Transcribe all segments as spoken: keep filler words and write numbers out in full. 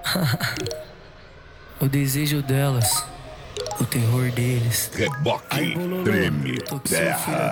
O desejo delas, o terror deles. Reboque, treme, terra.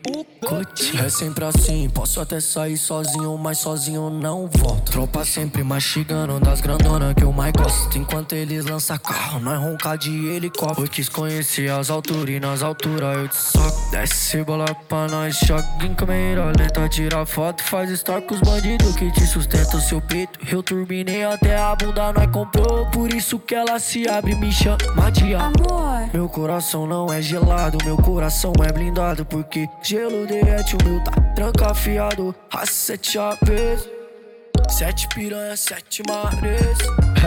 É sempre assim, posso até sair sozinho, mas sozinho não volto. Tropa sempre mastigando das grandonas que eu mais gosto. Enquanto eles lançam carro, nós ronca de helicóptero. Eu quis conhecer as alturas e nas alturas eu te soco. Desce bola pra nós, choque em câmera lenta. Tira foto, faz story com os bandidos que te sustentam o seu peito. Eu turbinei até a bunda, nós comprou. Por isso que ela se abre e me chama de amor. Meu coração não é gelado, meu coração é blindado. Porque gelo derrete, o meu tá trancafiado. A sete chaves, sete piranha, sete mares.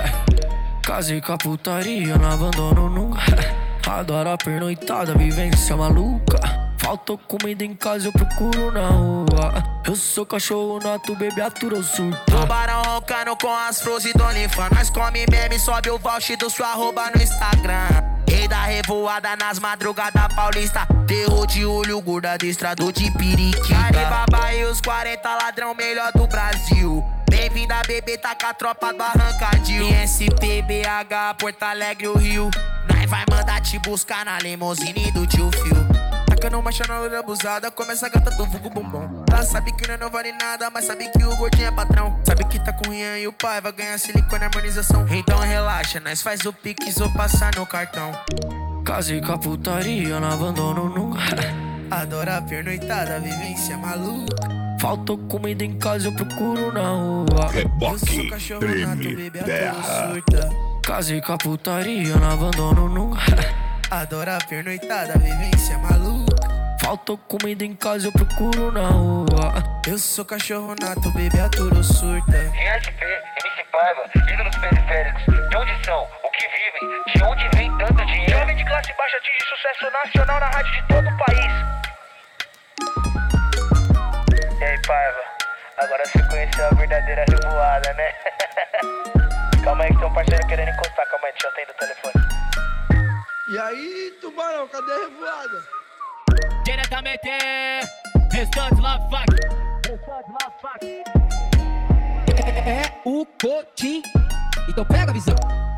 Casei com a putaria, não abandono nunca. Adoro a pernoitada, vivência maluca. Faltou comida em casa, eu procuro na rua. Eu sou cachorro nato, bebê atura ou surta. Tubarão roncando com as flores do Onlyfans. Nós come meme, sobe o voucher do sua arroba no Instagram. Rei da revoada nas madrugadas paulista. Terror de olho, gorda adestrador de periquita. Alibaba e os quarenta ladrão melhor do Brasil. Bem-vinda, bebê, tá com a tropa do Arrancadil. I S P, B H, Porto Alegre, o Rio. Nós vai mandar te buscar na limousine do tio Phil. Tacando marcha na loira abusada, começa a gata do vulgo bombom. Ela sabe que não vale nada, mas sabe que o gordinho é patrão. Sabe que tá com o Rian e o pai vai ganhar silicone e harmonização. Então relaxa, nós faz o pix ou passar no cartão. Casei com a putaria, não abandono nunca. Adoro a pernoitada, vivência maluca. Faltou comida em casa, eu procuro na rua. Reboque, treme, terra. Casei com a putaria, não abandono nunca. Adoro a pernoitada, vivência maluca. Faltou comida em casa, eu procuro na rua. Eu sou cachorro nato, bebê aturo surta. I S P, M C Paiva, ídolos periféricos. De onde são? O que vivem? De onde vem tanto dinheiro? Jovem de classe baixa atinge sucesso nacional na rádio de todo o país. E aí, Paiva? Agora você conheceu a verdadeira revoada, né? Calma aí que tem um parceiro querendo encostar. Calma aí, deixa eu atender o telefone. E aí, Tubarão, cadê a revoada? Diretamente, restante lá, fac. Restante lá, fac. É o Cotim. Então pega a visão.